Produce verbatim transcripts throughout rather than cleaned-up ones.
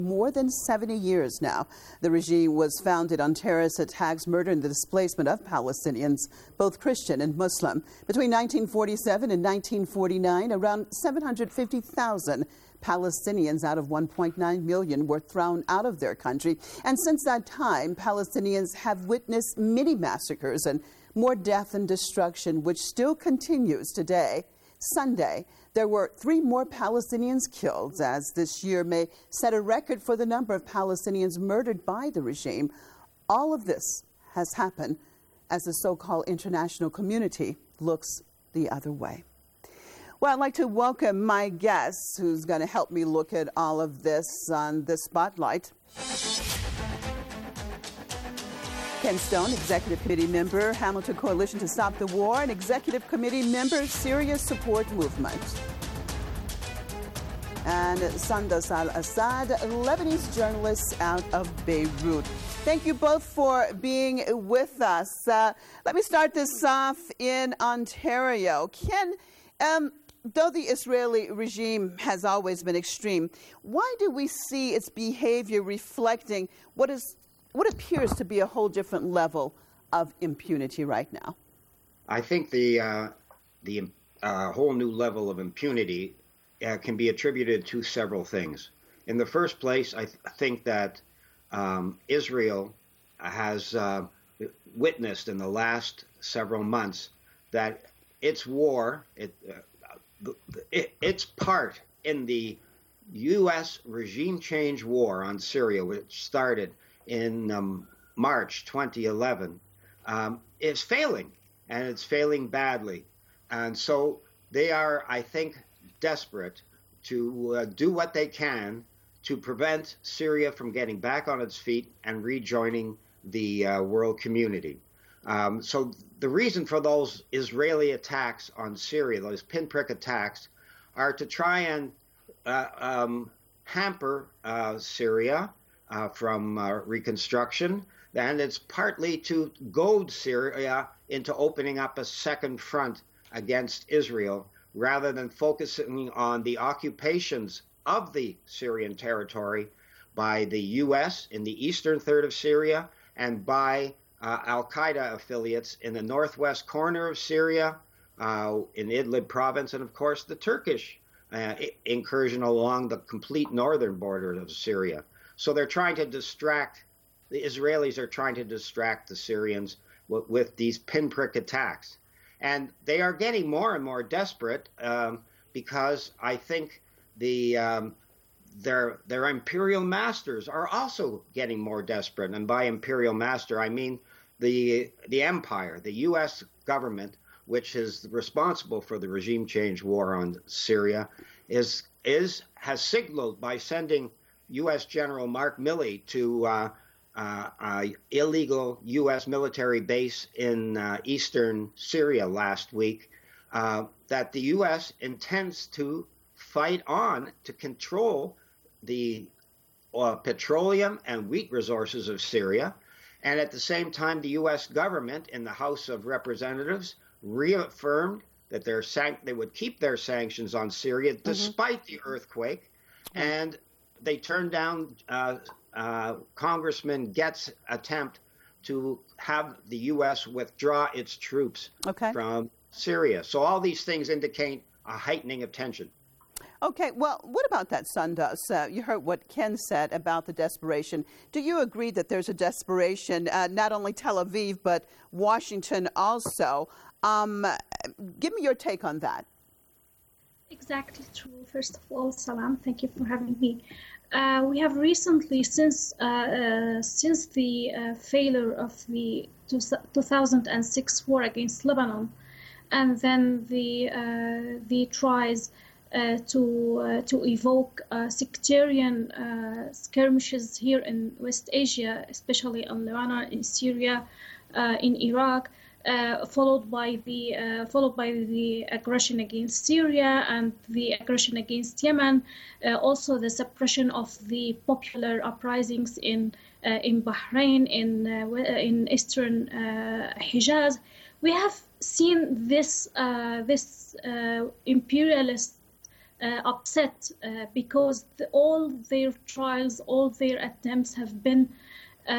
More than seventy years now. The regime was founded on terrorist attacks, murder, and the displacement of Palestinians, both Christian and Muslim. Between nineteen forty-seven and nineteen forty-nine, around seven hundred fifty thousand Palestinians out of one point nine million were thrown out of their country. And since that time, Palestinians have witnessed many massacres and more death and destruction, which still continues today. Sunday, there were three more Palestinians killed, as this year may set a record for the number of Palestinians murdered by the regime. All of this has happened as the so-called international community looks the other way. Well, I'd like to welcome my guest who's going to help me look at all of this on the spotlight. Ken Stone, Executive Committee Member, Hamilton Coalition to Stop the War, and Executive Committee Member, Syria Support Movement. And Sandas al-Assad, Lebanese journalist out of Beirut. Thank you both for being with us. Uh, let me start this off in Ontario. Ken, um, though the Israeli regime has always been extreme, why do we see its behavior reflecting what is what appears to be a whole different level of impunity right now? I think the uh, the uh, whole new level of impunity uh, can be attributed to several things. In the first place, I th- think that um, Israel has uh, witnessed in the last several months that its war, it, uh, it, its part in the U S regime change war on Syria, which started in um, March twenty eleven, um, is failing, and it's failing badly. And so they are, I think, desperate to uh, do what they can to prevent Syria from getting back on its feet and rejoining the uh, world community. Um, so the reason for those Israeli attacks on Syria, those pinprick attacks, are to try and uh, um, hamper uh, Syria Uh, from uh, reconstruction, and it's partly to goad Syria into opening up a second front against Israel, rather than focusing on the occupations of the Syrian territory by the U S in the eastern third of Syria and by uh, al-Qaeda affiliates in the northwest corner of Syria, uh, in Idlib province, and of course the Turkish uh, incursion along the complete northern border of Syria. So they're trying to distract, the Israelis are trying to distract the Syrians with, with these pinprick attacks. And they are getting more and more desperate um, because I think the um, their their imperial masters are also getting more desperate. And by imperial master, I mean the the empire, the U S government, which is responsible for the regime change war on Syria, is is has signaled by sending U S General Mark Milley to uh, uh, uh, illegal U S military base in uh, eastern Syria last week uh, that the U S intends to fight on to control the uh, petroleum and wheat resources of Syria. And at the same time, the U S government in the House of Representatives reaffirmed that their san- they would keep their sanctions on Syria mm-hmm. despite the earthquake. Mm-hmm. And they turned down uh, uh, Congressman Getz's attempt to have the U S withdraw its troops okay. from Syria. So all these things indicate a heightening of tension. Okay, well, what about that, Sandas? Uh, you heard what Ken said about the desperation. Do you agree that there's a desperation, uh, not only Tel Aviv, but Washington also? Um, give me your take on that. Exactly true. First of all, Salam, thank you for having me. Uh, we have recently, since uh, uh, since the uh, failure of the two thousand six war against Lebanon, and then the uh, the tries uh, to uh, to evoke uh, sectarian uh, skirmishes here in West Asia, especially in Lebanon, in Syria, uh, in Iraq. Uh, followed by the uh, followed by the aggression against Syria and the aggression against Yemen, uh, also the suppression of the popular uprisings in uh, in Bahrain, in uh, in eastern uh, Hijaz. We have seen this uh, this uh, imperialist uh, upset uh, because the, all their trials, all their attempts have been uh,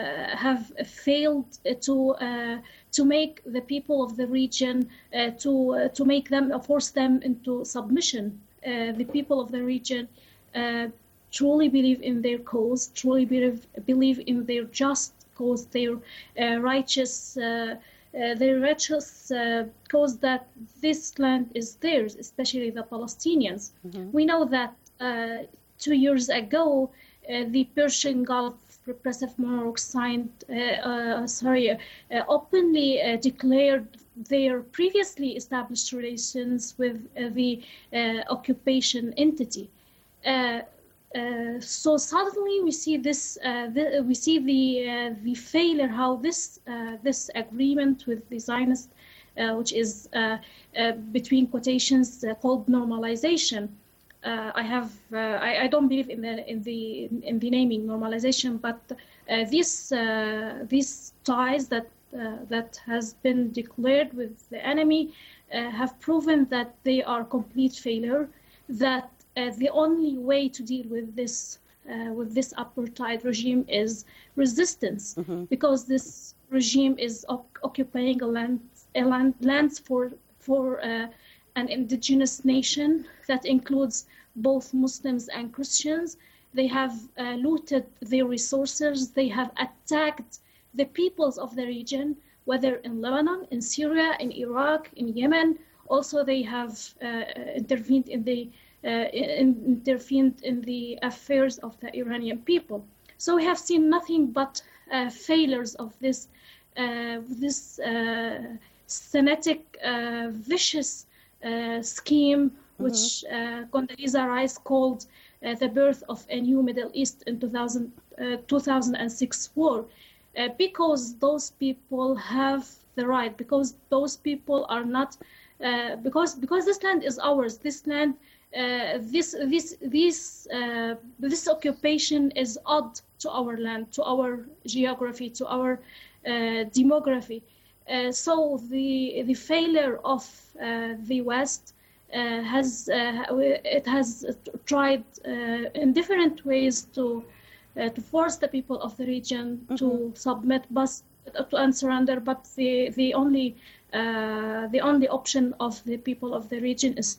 have failed to uh, to make the people of the region uh, to uh, to make them force them into submission. Uh, the people of the region uh, truly believe in their cause, truly believe believe in their just cause, their uh, righteous. Uh, Uh, the righteous uh, cause that this land is theirs, especially the Palestinians. Mm-hmm. We know that uh, two years ago, uh, the Persian Gulf repressive monarch signed, uh, uh, sorry, uh, openly uh, declared their previously established relations with uh, the uh, occupation entity. Uh, Uh, so suddenly we see this. Uh, the, we see the uh, the failure. How this uh, this agreement with the Zionist, uh, which is uh, uh, between quotations uh, called normalization. Uh, I have. Uh, I, I don't believe in the in the in the naming normalization, but uh, these uh, these ties that uh, that has been declared with the enemy uh, have proven that they are complete failure. That Uh, the only way to deal with this uh, with this apartheid regime is resistance, mm-hmm. because this regime is op- occupying a land, a land lands for for uh, an indigenous nation that includes both Muslims and Christians. They have uh, looted their resources. They have attacked the peoples of the region, whether in Lebanon, in Syria, in Iraq, in Yemen. Also, they have uh, intervened in the Uh, intervened in the affairs of the Iranian people. So we have seen nothing but uh, failures of this uh, this uh, Semitic, uh, vicious uh, scheme, mm-hmm. which uh, Condoleezza Rice called uh, the birth of a new Middle East in two thousand, uh, two thousand six war, uh, because those people have the right, because those people are not, uh, because because this land is ours. This land. Uh, this this this uh, this occupation is odd to our land, to our geography, to our uh, demography. Uh, so the the failure of uh, the West uh, has uh, it has tried uh, in different ways to uh, to force the people of the region mm-hmm. to submit, but to unsurrender. But the the only uh, the only option of the people of the region is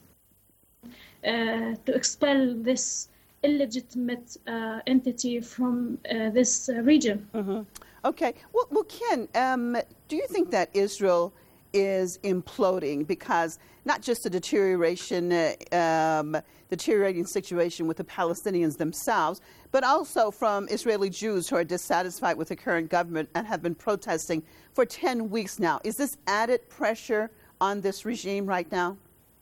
Uh, to expel this illegitimate uh, entity from uh, this uh, region. Mm-hmm. Okay. Well, well Ken, um, do you think that Israel is imploding because not just a deterioration, uh, um, deteriorating situation with the Palestinians themselves, but also from Israeli Jews who are dissatisfied with the current government and have been protesting for ten weeks now? Is this added pressure on this regime right now?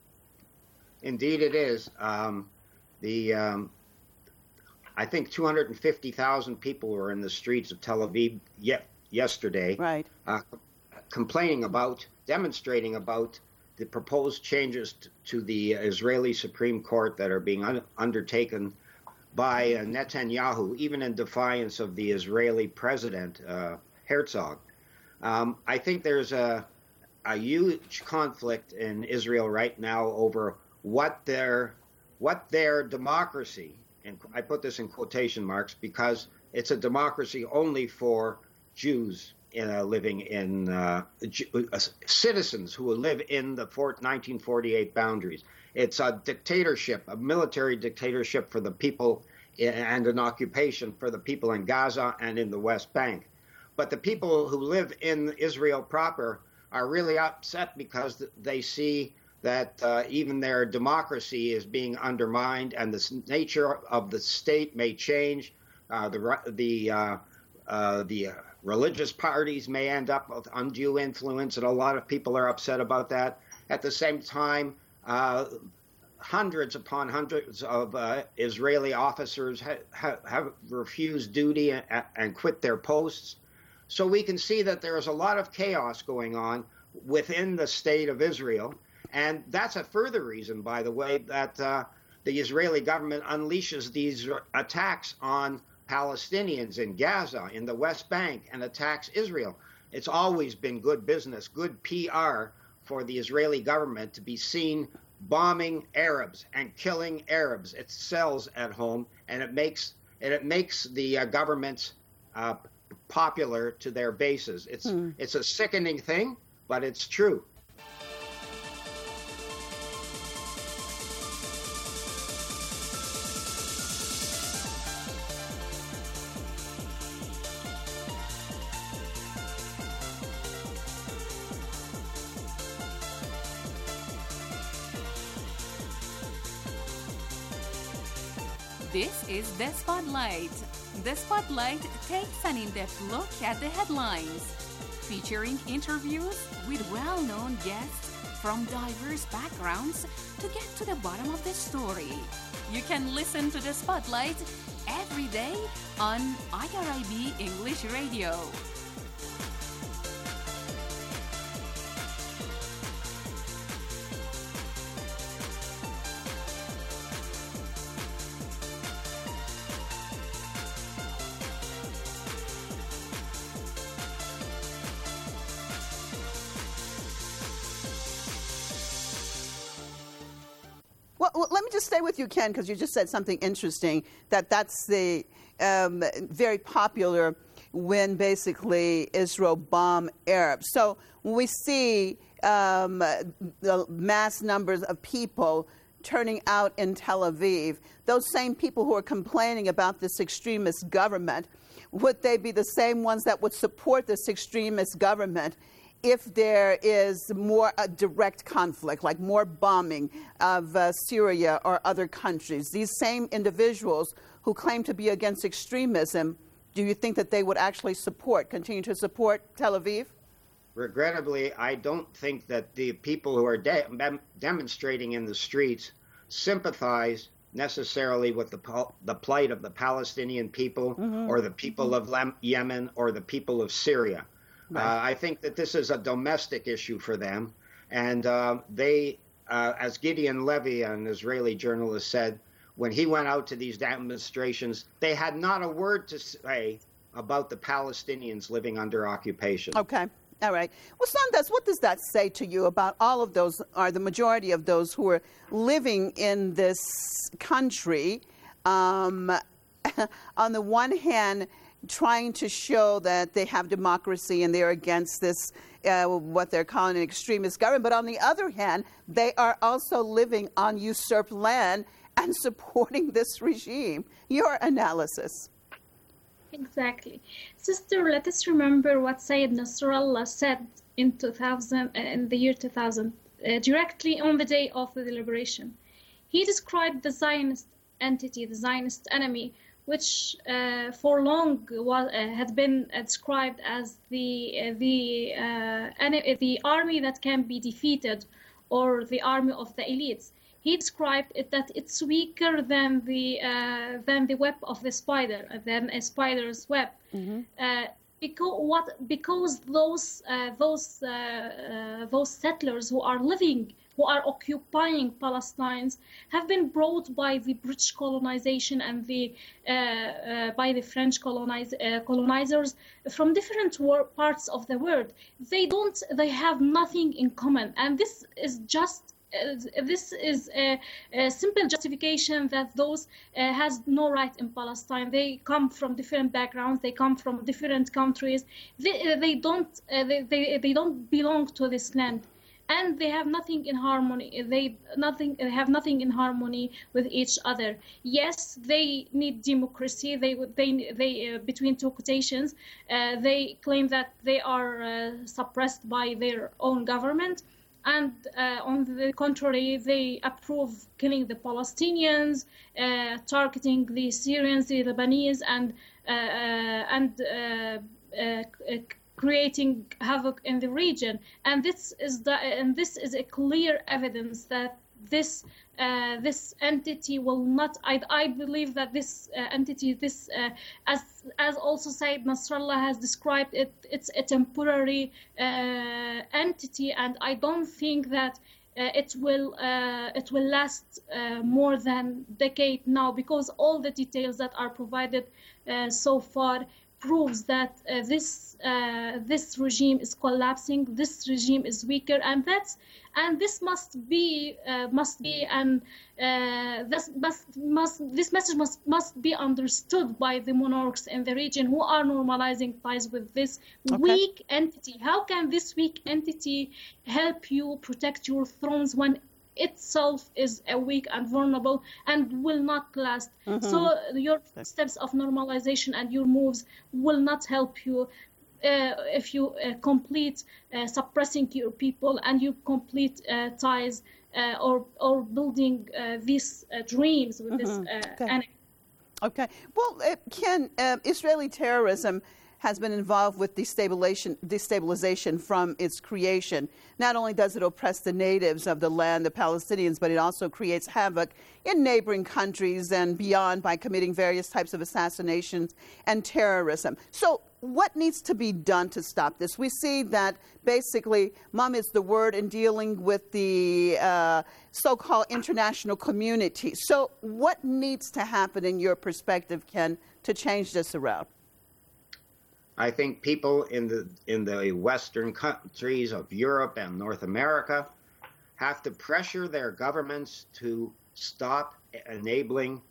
Indeed, it is. Um, the um, I think two hundred fifty thousand people were in the streets of Tel Aviv ye- yesterday, right? Uh, complaining about, demonstrating about the proposed changes t- to the Israeli Supreme Court that are being un- undertaken by uh, Netanyahu, even in defiance of the Israeli president, uh, Herzog. Um, I think there's a a huge conflict in Israel right now over what their what their democracy, and I put this in quotation marks because it's a democracy only for Jews uh, living in uh, uh, citizens who live in the nineteen forty-eight boundaries. It's a dictatorship, a military dictatorship for the people, and an occupation for the people in Gaza and in the West Bank. But the people who live in Israel proper are really upset because they see that uh, even their democracy is being undermined, and the nature of the state may change. Uh, the the uh, uh, the uh, religious parties may end up with undue influence, and a lot of people are upset about that. At the same time, uh, hundreds upon hundreds of uh, Israeli officers ha- ha- have refused duty and, and quit their posts. So we can see that there is a lot of chaos going on within the state of Israel. And that's a further reason, by the way, that uh, the Israeli government unleashes these attacks on Palestinians in Gaza, in the West Bank, and attacks Israel. It's always been good business, good P R for the Israeli government to be seen bombing Arabs and killing Arabs. It sells at home, and it makes and it makes the uh, governments uh, popular to their bases. It's hmm. it's a sickening thing, but it's true. This is The Spotlight. The Spotlight takes an in-depth look at the headlines, featuring interviews with well-known guests from diverse backgrounds to get to the bottom of the story. You can listen to The Spotlight every day on I R I B English Radio. Well, well, let me just stay with you, Ken, because you just said something interesting, that that's the um, very popular when basically Israel bomb Arabs. So when we see um, the mass numbers of people turning out in Tel Aviv, those same people who are complaining about this extremist government, would they be the same ones that would support this extremist government if there is more uh, direct conflict, like more bombing of uh, Syria or other countries? These same individuals who claim to be against extremism, do you think that they would actually support, continue to support Tel Aviv? Regrettably, I don't think that the people who are de- demonstrating in the streets sympathize necessarily with the, pol- the plight of the Palestinian people mm-hmm. or the people of Lem- Yemen or the people of Syria. Right. Uh, I think that this is a domestic issue for them. And uh, they, uh, as Gideon Levy, an Israeli journalist, said, when he went out to these demonstrations, they had not a word to say about the Palestinians living under occupation. Okay. All right. Well, Sandas, what does that say to you about all of those, or the majority of those who are living in this country, um, on the one hand, trying to show that they have democracy and they're against this, uh, what they're calling an extremist government. But on the other hand, they are also living on usurped land and supporting this regime. Your analysis. Exactly. Sister, let us remember what Sayyid Nasrallah said in two thousand, in the year two thousand, uh, directly on the day of the deliberation. He described the Zionist entity, the Zionist enemy, which uh, for long was, uh, had been uh, described as the uh, the uh, the army that can be defeated, or the army of the elites. He described it that it's weaker than the uh, than the web of the spider, than a spider's web. Mm-hmm. Uh, because what? Because those uh, those uh, uh, those settlers who are living, who are occupying Palestine, have been brought by the British colonization and the uh, uh, by the French colonize, uh, colonizers from different war- parts of the world. They don't. They have nothing in common, and this is just. Uh, this is a, a simple justification that those uh, has no right in Palestine. They come from different backgrounds. They come from different countries. They, uh, they don't. Uh, they, they they don't belong to this land, and they have nothing in harmony. They nothing. They have nothing in harmony with each other. Yes, they need democracy. They they they uh, between two quotations, uh, they claim that they are uh, suppressed by their own government. And uh, on the contrary, they approve killing the Palestinians, uh, targeting the Syrians, the Lebanese, and uh, uh, and uh, uh, creating havoc in the region. And this is the, and this is a clear evidence that this uh, this entity will not. I, I believe that this uh, entity, this uh, as as also Sayyid Nasrallah has described it, it's a temporary uh, entity, and I don't think that uh, it will uh, it will last uh, more than a decade now, because all the details that are provided uh, so far proves that uh, this uh, this regime is collapsing. This regime is weaker, and that's and this must be uh, must be and uh, this must must this message must must be understood by the monarchs in the region who are normalizing ties with this Okay. weak entity. How can this weak entity help you protect your thrones when itself is a weak and vulnerable and will not last? So your steps of normalization and your moves will not help you uh, if you uh, complete uh, suppressing your people and you complete uh, ties uh, or or building uh, these uh, dreams with this uh, Okay. enemy. Okay. Well, uh, Ken, uh, Israeli terrorism has been involved with destabilization, destabilization from its creation. Not only does it oppress the natives of the land, the Palestinians, but it also creates havoc in neighboring countries and beyond by committing various types of assassinations and terrorism. So what needs to be done to stop this? We see that basically mum is the word in dealing with the uh, so-called international community. So what needs to happen in your perspective, Ken, to change this around? I think people in the in the Western countries of Europe and North America have to pressure their governments to stop enabling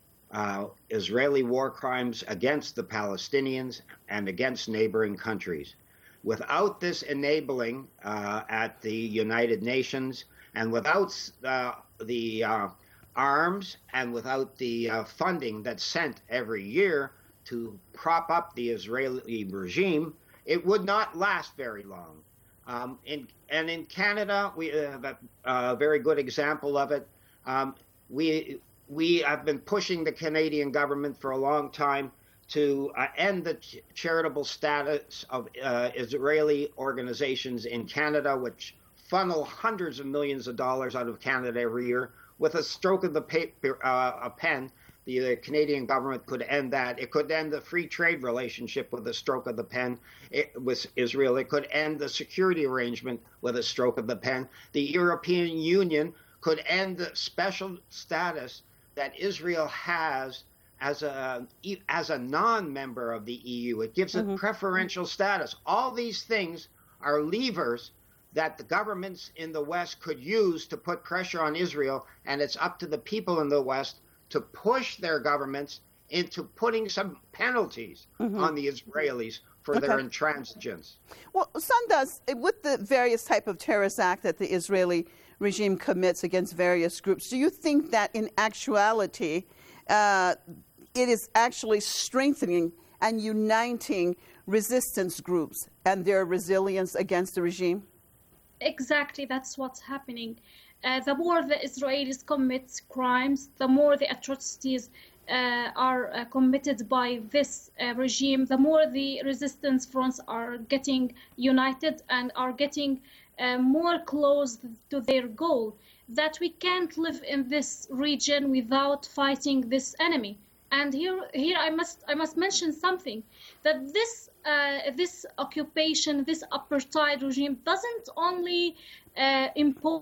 uh, Israeli war crimes against the Palestinians and against neighboring countries. Without this enabling uh, at the United Nations, and without uh, the uh, arms and without the uh, funding that's sent every year to prop up the Israeli regime, it would not last very long. Um, in, and in Canada, we have a, a very good example of it. Um, we we have been pushing the Canadian government for a long time to uh, end the ch- charitable status of uh, Israeli organizations in Canada, which funnel hundreds of millions of dollars out of Canada every year. With a stroke of the paper, uh, a pen, the uh, Canadian government could end that. It could end the free trade relationship with a stroke of the pen it, with Israel. It could end the security arrangement with a stroke of the pen. The European Union could end the special status that Israel has as a as a non-member of the E U. It gives it mm-hmm. preferential status. All these things are levers that the governments in the West could use to put pressure on Israel, and it's up to the people in the West to push their governments into putting some penalties mm-hmm. on the Israelis for okay. their intransigence. Well, Sandas, with the various type of terrorist act that the Israeli regime commits against various groups, do you think that in actuality uh, it is actually strengthening and uniting resistance groups and their resilience against the regime? Exactly, that's what's happening. Uh, the more the Israelis commit crimes, the more the atrocities uh, are uh, committed by this uh, regime, the more the resistance fronts are getting united and are getting uh, more close to their goal, that we can't live in this region without fighting this enemy. And here, here I must, I must mention something, that this, uh, this occupation, this apartheid regime doesn't only uh, impose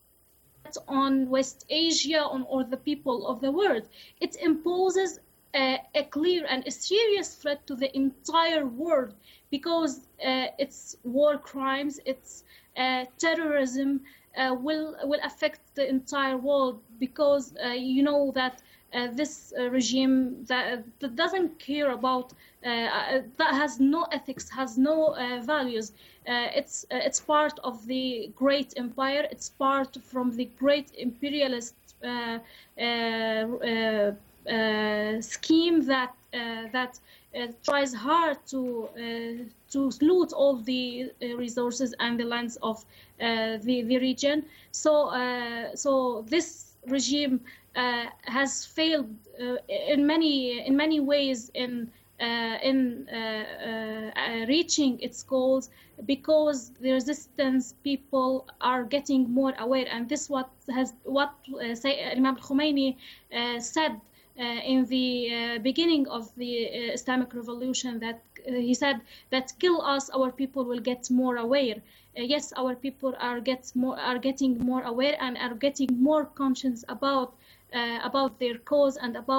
on West Asia on, or the people of the world. It imposes a, a clear and a serious threat to the entire world because uh, its war crimes, its uh, terrorism uh, will will affect the entire world because uh, you know that uh, this uh, regime that, that doesn't care about, uh, that has no ethics, has no uh, values. Uh, it's uh, it's part of the great empire. It's part from the great imperialist uh, uh, uh, uh, scheme that uh, that uh, tries hard to uh, to loot all the uh, resources and the lands of uh, the the region. So uh, so this regime uh, has failed uh, in many in many ways in. Uh, in uh, uh, reaching its goals because the resistance people are getting more aware, and this what has what uh, say, Imam Khomeini uh, said uh, in the uh, beginning of the uh, Islamic Revolution, that uh, he said that kill us, our people will get more aware. Uh, yes, our people are get more are getting more aware and are getting more conscious about uh, about their cause and about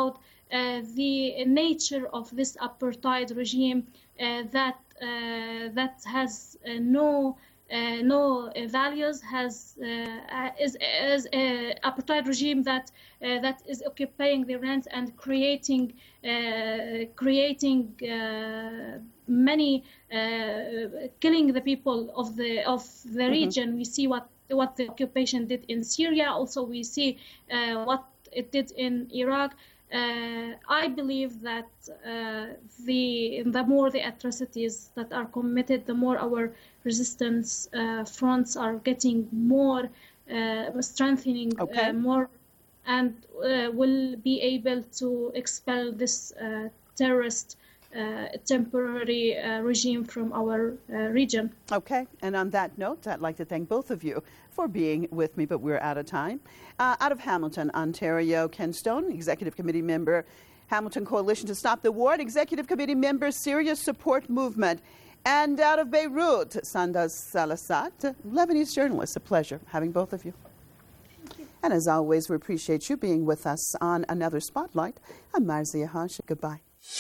uh, the nature of this apartheid regime uh, that uh, that has uh, no uh, no values, has uh, is is a apartheid regime that uh, that is occupying the land and creating uh, creating uh, many uh, killing the people of the of the mm-hmm. region. We see what what the occupation did in Syria. Also, we see uh, what it did in Iraq. Uh, I believe that uh, the the more the atrocities that are committed, the more our resistance uh, fronts are getting more uh, strengthening, okay. uh, more, and uh, will be able to expel this uh, terrorist uh, temporary uh, regime from our uh, region. Okay, and on that note, I'd like to thank both of you for being with me, but we're out of time. Uh, out of Hamilton, Ontario, Ken Stone, Executive Committee Member, Hamilton Coalition to Stop the War, Executive Committee Member, Syria Support Movement. And out of Beirut, Sandoz Salasat, Lebanese journalist. A pleasure having both of you. Thank you. And as always, we appreciate you being with us on another Spotlight. I'm Marzia Haj. Goodbye.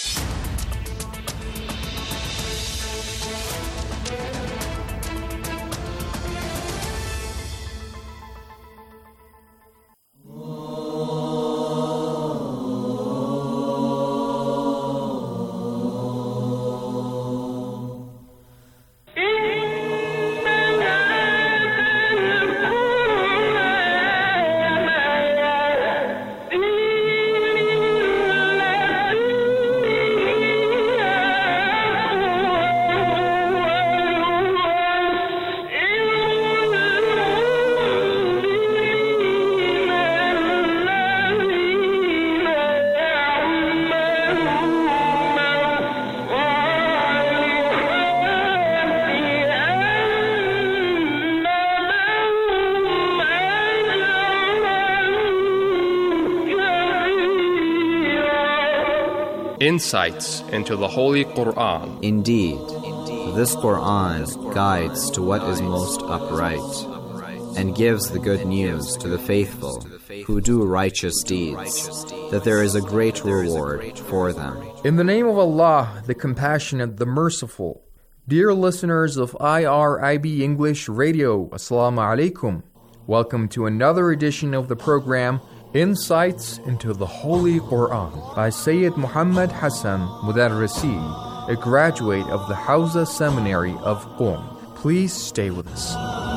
Insights into the Holy Quran. Indeed, this Quran guides to what is most upright and gives the good news to the faithful who do righteous deeds, that there is a great reward for them. In the name of Allah, the Compassionate, the Merciful. Dear listeners of I R I B English Radio, Assalamu alaikum. Welcome to another edition of the program Insights into the Holy Quran by Sayyid Muhammad Hassan Mudarrisi, a graduate of the Hawza Seminary of Qom. Please stay with us.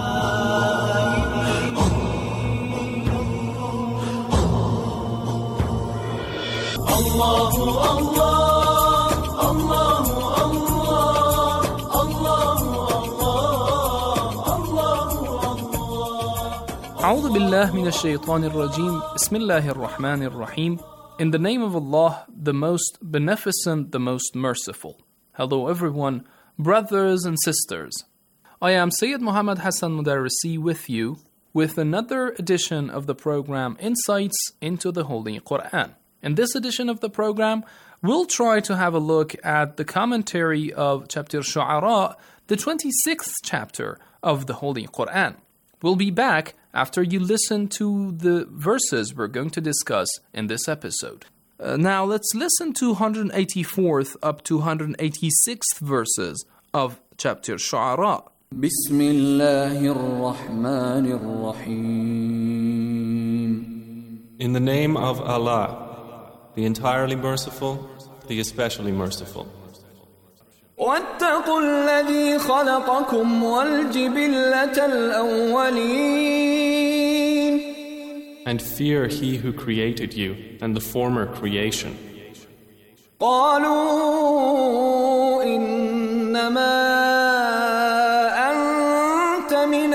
Allahu Allah, Allahu Allah, Allahu أعوذ بالله من الشيطان الرجيم بسم الله الرحمن الرحيم. In the name of Allah, the most beneficent, the most merciful. Hello everyone, brothers and sisters. I am Sayyid Muhammad Hassan Mudarrisi with you with another edition of the program Insights into the Holy Quran. In this edition of the program, we'll try to have a look at the commentary of chapter Shu'ara, the twenty-sixth chapter of the Holy Quran. We'll be back after you listen to the verses we're going to discuss in this episode. Uh, now let's listen to one hundred eighty-fourth up to one hundred eighty-sixth verses of chapter Shu'ara. Bismillahir Rahmanir Rahim. In the name of Allah, the entirely merciful, the especially merciful. واتقوا الذي خلقكم والجبلة الأولين. And fear he who created you and the former creation. قالوا إنما أنت من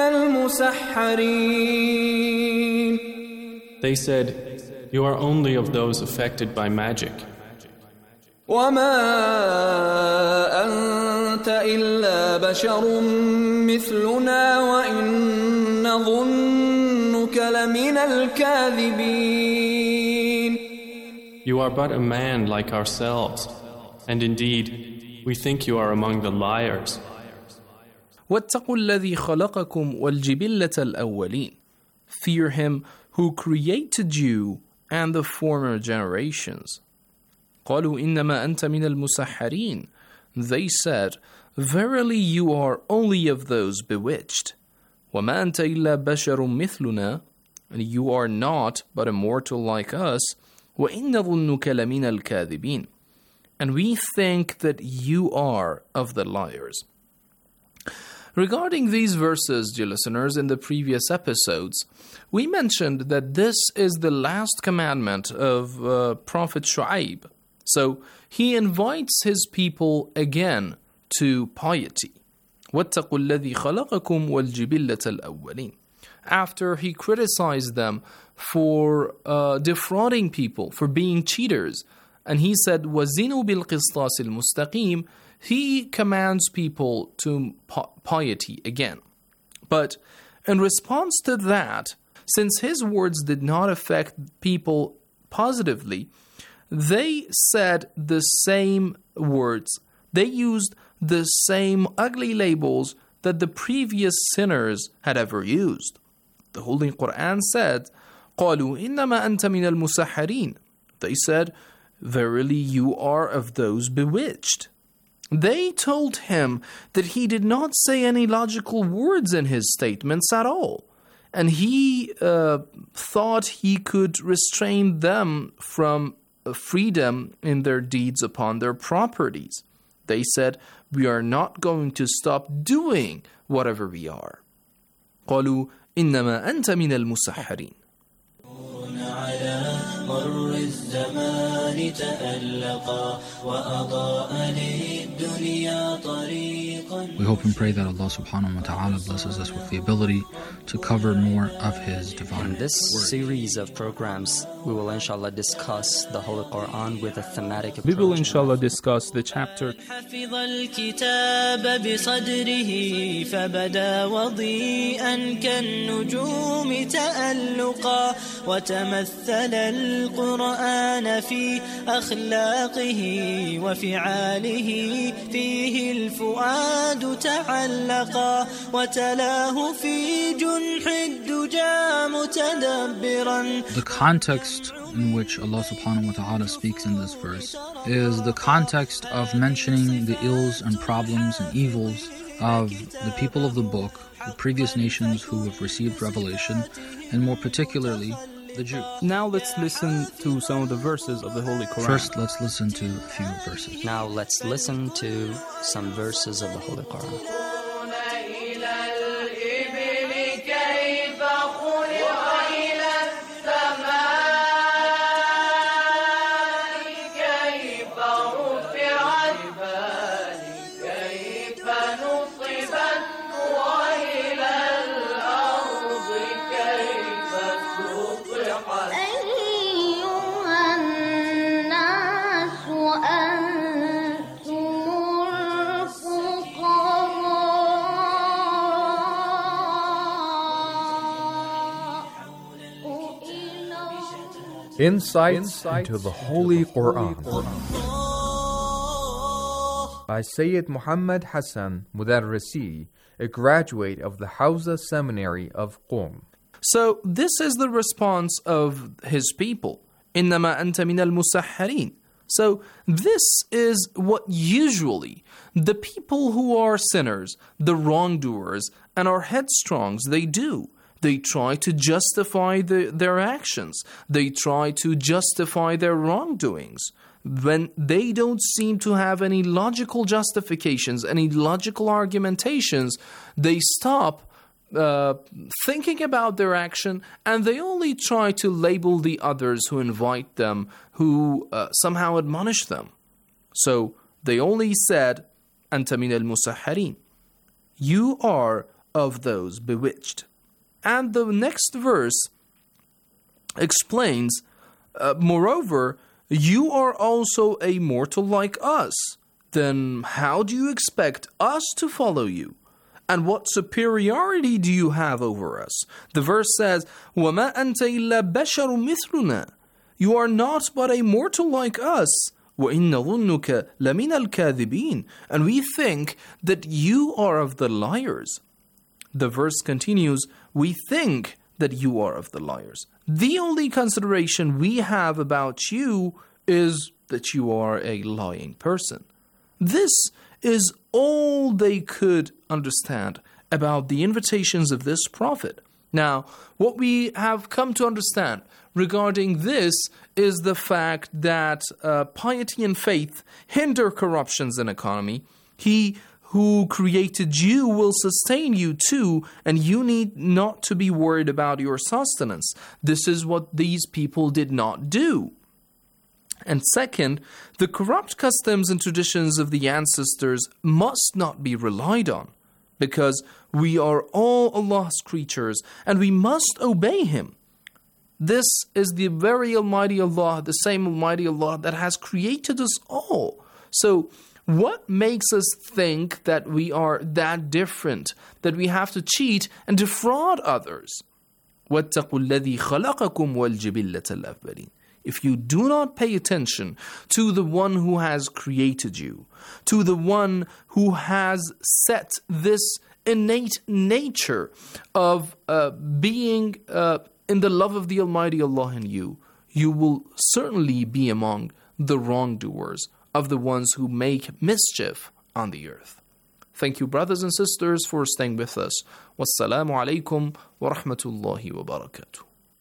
المسحرين. They said, you are only of those affected by magic. وما أنت إلا بشر مثلنا وإن نظنك لمن الكاذبين. You are but a man like ourselves, and indeed, we think you are among the liars. واتقوا الذي خلقكم والجبلة الأولين. Fear him who created you and the former generations. قالوا إنما أنت من المسحرين. They said, verily you are only of those bewitched. وما أنت إلا بشر مثلنا, and you are not but a mortal like us. وإن نظنك لمن الكاذبين, and we think that you are of the liars. Regarding these verses, dear listeners, in the previous episodes, we mentioned that this is the last commandment of uh, Prophet Shu'aib. So he invites his people again to piety. وَاتَّقُوا الَّذِي خَلَقَكُمْ وَالْجِبِلَّةَ الْأَوَّلِينَ. After he criticized them for uh, defrauding people, for being cheaters, and he said, وَزِنُوا بِالْقِسْطَاسِ الْمُسْتَقِيمِ, he commands people to piety again. But in response to that, since his words did not affect people positively, they said the same words. They used the same ugly labels that the previous sinners had ever used. The Holy Quran said, قَالُوا إِنَّمَا أَنْتَ مِنَ الْمُسَحَّرِينَ. They said, verily you are of those bewitched. They told him that he did not say any logical words in his statements at all, and he uh, thought he could restrain them from freedom in their deeds upon their properties. They said, we are not going to stop doing whatever we are. قالوا إنما أنت من المسحرين. على مر الزمان تألقا وأضاء للدنيا طريقا. We hope and pray that Allah subhanahu wa ta'ala blesses us with the ability to cover more of His divine In this word. series of programs, we will inshallah discuss the Holy Quran with a thematic approach. We will inshallah discuss the chapter. حفظ الكتاب بصدره فبدا وضيئا كالنجوم تألقا وتمثل القرآن في أخلاقه وفعاله فيه الفؤاد تعلقا وتلاه في جنح الدجى متدبرا. The context in which Allah subhanahu wa ta'ala speaks in this verse is the context of mentioning the ills and problems and evils of the people of the book, the previous nations who have received revelation, and more particularly the Jews. Now let's listen to some of the verses of the Holy Quran. First, let's listen to a few verses. Now let's listen to some verses of the Holy Quran. Insights into the Holy Quran by Sayyid Muhammad Hassan Mudarrisi, a graduate of the Hawza Seminary of Qom. So this is the response of his people. إِنَّمَا أَنْتَ مِنَ الْمُسَحَّرِينَ. So this is what usually the people who are sinners, the wrongdoers, and are headstrongs, they do. They try to justify the, their actions. They try to justify their wrongdoings. When they don't seem to have any logical justifications, any logical argumentations, they stop uh, thinking about their action, and they only try to label the others who invite them, who uh, somehow admonish them. So they only said, أَنْتَ مِنَ الْمُسَحَّرِينَ. You are of those bewitched. And the next verse explains, uh, moreover, you are also a mortal like us. Then how do you expect us to follow you? And what superiority do you have over us? The verse says, وَمَا أَنْتَ إِلَّا بَشَرٌ مِثْلُنَا. You are not but a mortal like us. وَإِنَّ ظُنُّكَ لَمِنَ الْكَاذِبِينَ. And we think that you are of the liars. The verse continues, we think that you are of the liars. The only consideration we have about you is that you are a lying person. This is all they could understand about the invitations of this prophet. Now, what we have come to understand regarding this is the fact that uh, piety and faith hinder corruptions in economy. He who created you will sustain you too, and you need not to be worried about your sustenance. This is what these people did not do. And second, the corrupt customs and traditions of the ancestors must not be relied on, because we are all Allah's creatures and we must obey Him. This is the very Almighty Allah, the same Almighty Allah that has created us all. So, what makes us think that we are that different, that we have to cheat and defraud others? وَاتَّقُوا الَّذِي خَلَقَكُمْ وَالْجِبِلَّةَ الْأَوَّلِينَ. If you do not pay attention to the one who has created you, to the one who has set this innate nature of uh, being uh, in the love of the Almighty Allah in you, you will certainly be among the wrongdoers, of the ones who make mischief on the earth. Thank you, brothers and sisters, for staying with us. Wassalamu alaikum wa rahmatullahi wa barakatuh.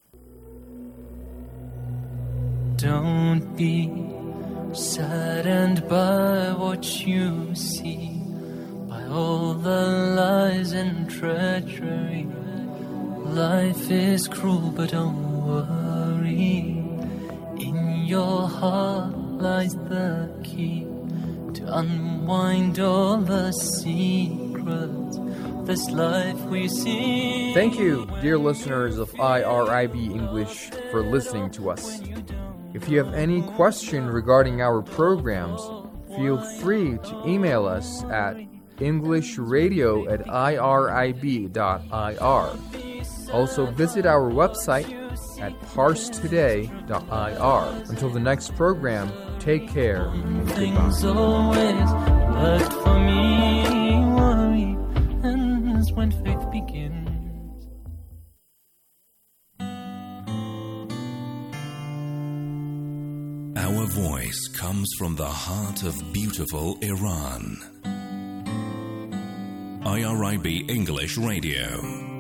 Don't be saddened by what you see, by all the lies and treachery. Life is cruel, but don't worry. In your heart lies the key to unwind all the secrets of this life we see. Thank you, dear listeners of I R I B English, for listening to us. If you have any question regarding our programs, feel free to email us at englishradio at irib dot I R. Also visit our website at parse today dot I R. Until the next program, take care and Things goodbye. always worked for me. Worry ends when faith begins. Our voice comes from the heart of beautiful Iran. I R I B English Radio.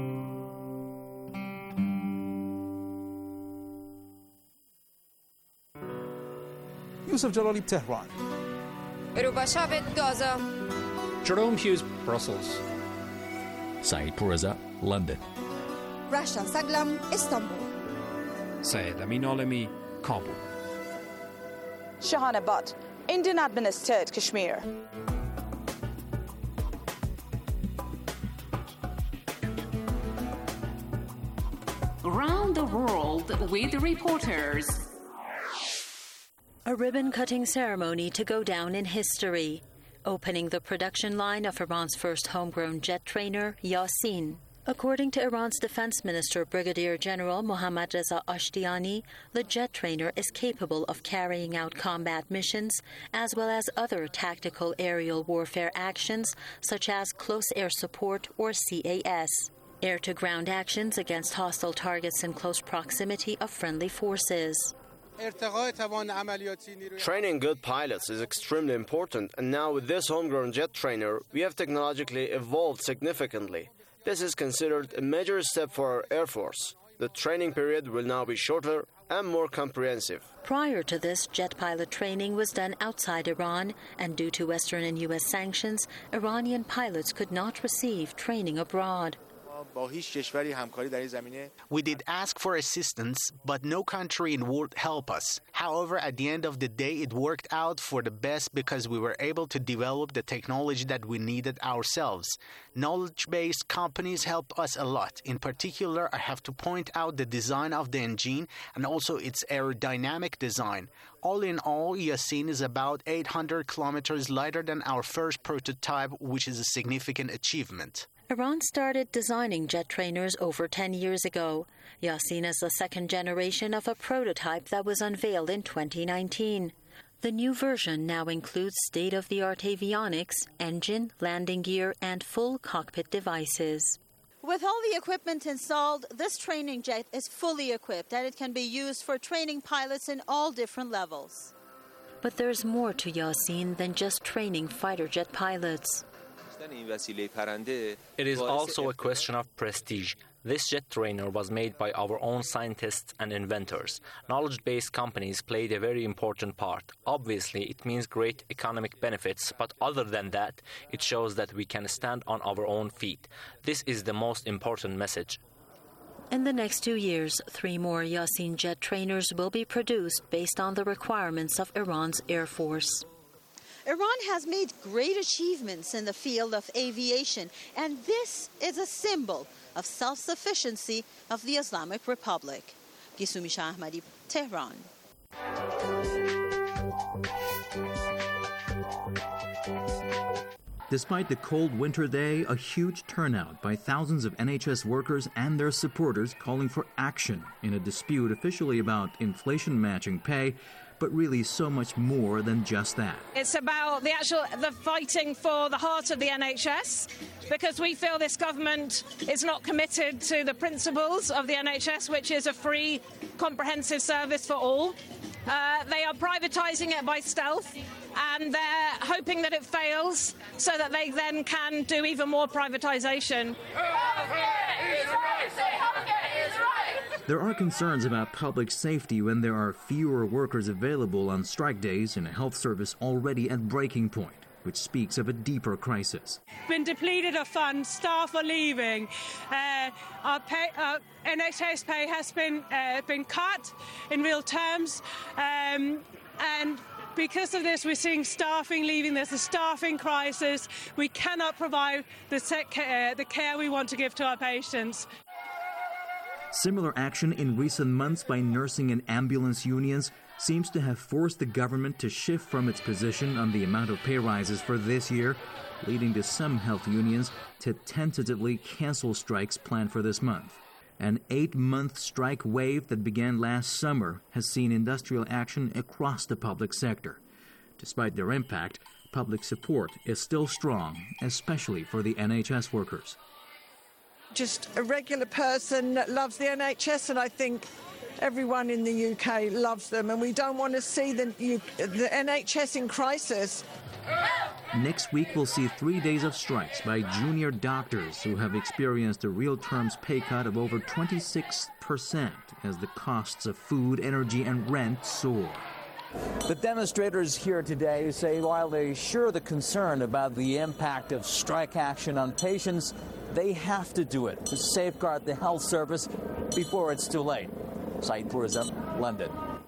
Yusuf Jalali, Tehran. Rubashavet, Gaza. Jerome Hughes, Brussels. Saeed Pourreza, London. Rasha Saglam, Istanbul. Syed Amin Alami, Kabul. Shahana Butt, Indian administered Kashmir. Around the world with reporters. A ribbon-cutting ceremony to go down in history, opening the production line of Iran's first homegrown jet trainer, Yasin. According to Iran's Defense Minister Brigadier General Mohammad Reza Ashtiani, the jet trainer is capable of carrying out combat missions as well as other tactical aerial warfare actions such as close air support or C A S, air-to-ground actions against hostile targets in close proximity of friendly forces. Training good pilots is extremely important, and now with this homegrown jet trainer, we have technologically evolved significantly. This is considered a major step for our Air Force. The training period will now be shorter and more comprehensive. Prior to this, jet pilot training was done outside Iran, and due to Western and U S sanctions, Iranian pilots could not receive training abroad. We did ask for assistance, but no country in the world helped us. However, at the end of the day, it worked out for the best because we were able to develop the technology that we needed ourselves. Knowledge-based companies help us a lot. In particular, I have to point out the design of the engine and also its aerodynamic design. All in all, Yasin is about eight hundred kilometers lighter than our first prototype, which is a significant achievement. Iran started designing jet trainers over ten years ago. Yasin is the second generation of a prototype that was unveiled in twenty nineteen. The new version now includes state-of-the-art avionics, engine, landing gear, and full cockpit devices. With all the equipment installed, this training jet is fully equipped and it can be used for training pilots in all different levels. But there's more to Yasin than just training fighter jet pilots. It is also a question of prestige. This jet trainer was made by our own scientists and inventors. Knowledge-based companies played a very important part. Obviously, it means great economic benefits, but other than that, it shows that we can stand on our own feet. This is the most important message. In the next two years, three more Yasin jet trainers will be produced based on the requirements of Iran's Air Force. Iran has made great achievements in the field of aviation, and this is a symbol of self-sufficiency of the Islamic Republic. Gisumi Shah Ahmadi, Tehran. Despite the cold winter day, a huge turnout by thousands of N H S workers and their supporters calling for action in a dispute officially about inflation matching pay, but really so much more than just that. It's about the actual the fighting for the heart of the N H S, because we feel this government is not committed to the principles of the N H S, which is a free, comprehensive service for all. Uh, they are privatising it by stealth, and they're hoping that it fails so that they then can do even more privatisation. There are concerns about public safety when there are fewer workers available on strike days in a health service already at breaking point, which speaks of a deeper crisis. Been depleted of funds, staff are leaving, uh, our, pay, our N H S pay has been uh, been cut in real terms, um, and because of this we're seeing staffing leaving. There's a staffing crisis. We cannot provide the, care, the care we want to give to our patients. Similar action in recent months by nursing and ambulance unions seems to have forced the government to shift from its position on the amount of pay rises for this year, leading to some health unions to tentatively cancel strikes planned for this month. An eight-month strike wave that began last summer has seen industrial action across the public sector. Despite their impact, public support is still strong, especially for the N H S workers. Just a regular person that loves the N H S, and I think everyone in the U K loves them, and we don't want to see the, the N H S in crisis. Next week, we'll see three days of strikes by junior doctors who have experienced a real terms pay cut of over twenty-six percent as the costs of food, energy, and rent soar. The demonstrators here today say while they share the concern about the impact of strike action on patients, they have to do it to safeguard the health service before it's too late. Saeed Pourreza, London.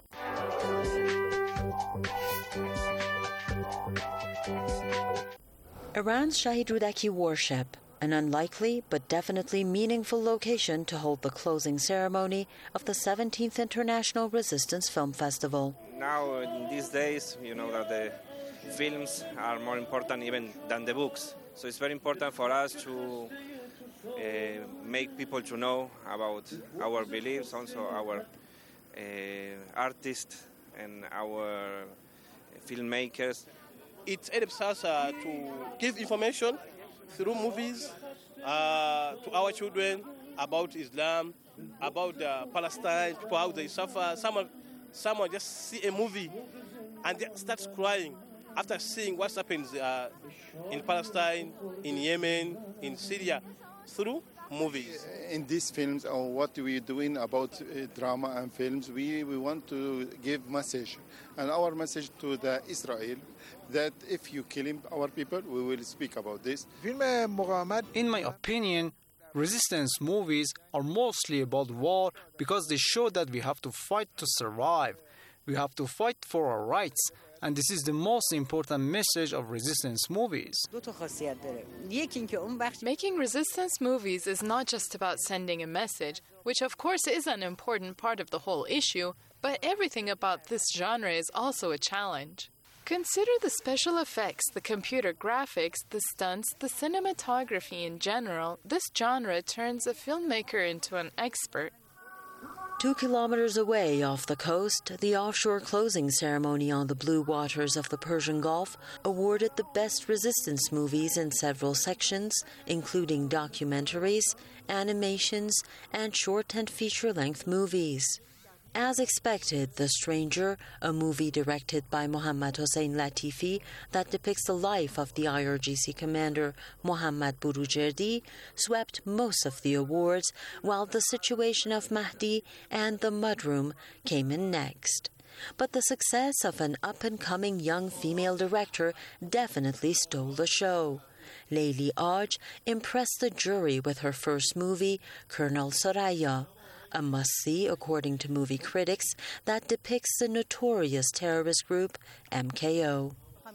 Iran's Shahid Rudaki warship, an unlikely but definitely meaningful location to hold the closing ceremony of the seventeenth International Resistance Film Festival. Now, in these days, you know that the films are more important even than the books. So it's very important for us to uh, make people to know about our beliefs, also our uh, artists and our filmmakers. It helps us uh, to give information through movies uh, to our children about Islam, about uh, Palestine, people how they suffer. Someone, someone just see a movie and they starts crying after seeing what happens uh, in Palestine, in Yemen, in Syria, through movies. In these films, or what we're doing about uh, drama and films, we, we want to give message. And our message to the Israel, that if you kill him, our people, we will speak about this. In my opinion, resistance movies are mostly about war because they show that we have to fight to survive. We have to fight for our rights. And this is the most important message of resistance movies. Making resistance movies is not just about sending a message, which of course is an important part of the whole issue, but everything about this genre is also a challenge. Consider the special effects, the computer graphics, the stunts, the cinematography in general. This genre turns a filmmaker into an expert. Two kilometers away off the coast, the offshore closing ceremony on the blue waters of the Persian Gulf awarded the best resistance movies in several sections, including documentaries, animations, and short and feature-length movies. As expected, The Stranger, a movie directed by Mohammad Hossein Latifi that depicts the life of the I R G C commander Mohammad Burujerdi, swept most of the awards, while The Situation of Mahdi and The Mudroom came in next. But the success of an up-and-coming young female director definitely stole the show. Layli Aj impressed the jury with her first movie, Colonel Soraya, a must-see according to movie critics that depicts the notorious terrorist group M K O.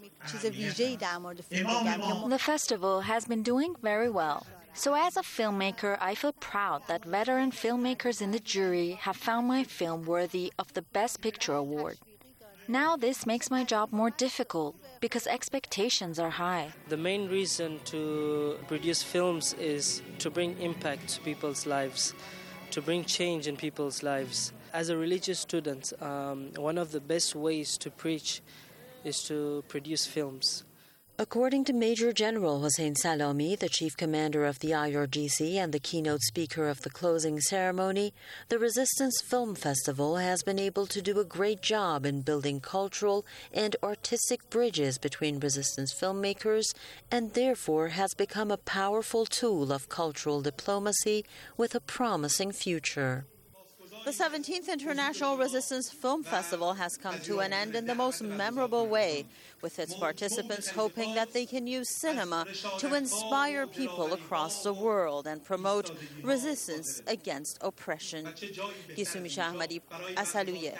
The festival has been doing very well. So as a filmmaker, I feel proud that veteran filmmakers in the jury have found my film worthy of the Best Picture award. Now this makes my job more difficult because expectations are high. The main reason to produce films is to bring impact to people's lives, to bring change in people's lives. As a religious student, um, one of the best ways to preach is to produce films. According to Major General Hossein Salomi, the chief commander of the I R G C and the keynote speaker of the closing ceremony, the Resistance Film Festival has been able to do a great job in building cultural and artistic bridges between resistance filmmakers and therefore has become a powerful tool of cultural diplomacy with a promising future. The seventeenth International Resistance Film Festival has come to an end in the most memorable way, with its participants hoping that they can use cinema to inspire people across the world and promote resistance against oppression. Gisumisha Ahmadi, Asaluye.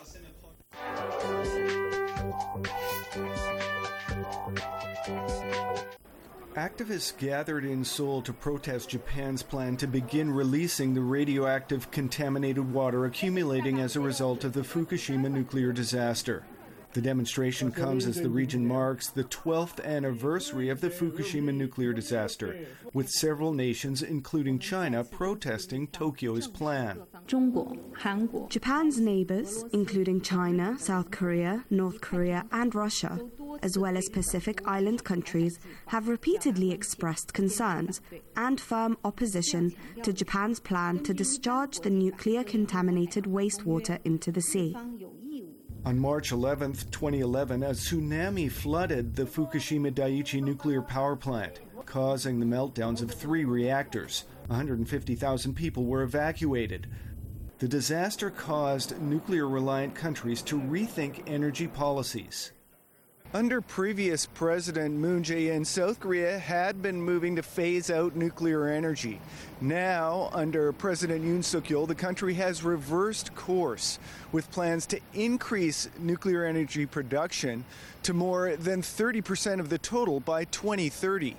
Activists gathered in Seoul to protest Japan's plan to begin releasing the radioactive contaminated water accumulating as a result of the Fukushima nuclear disaster. The demonstration comes as the region marks the twelfth anniversary of the Fukushima nuclear disaster, with several nations, including China, protesting Tokyo's plan. Japan's neighbors, including China, South Korea, North Korea, and Russia, as well as Pacific Island countries, have repeatedly expressed concerns and firm opposition to Japan's plan to discharge the nuclear-contaminated wastewater into the sea. On March eleventh, twenty eleven, a tsunami flooded the Fukushima Daiichi nuclear power plant, causing the meltdowns of three reactors. one hundred fifty thousand people were evacuated. The disaster caused nuclear-reliant countries to rethink energy policies. Under previous President Moon Jae-in, South Korea had been moving to phase out nuclear energy. Now, under President Yoon Suk-yeol, the country has reversed course with plans to increase nuclear energy production to more than thirty percent of the total by twenty thirty.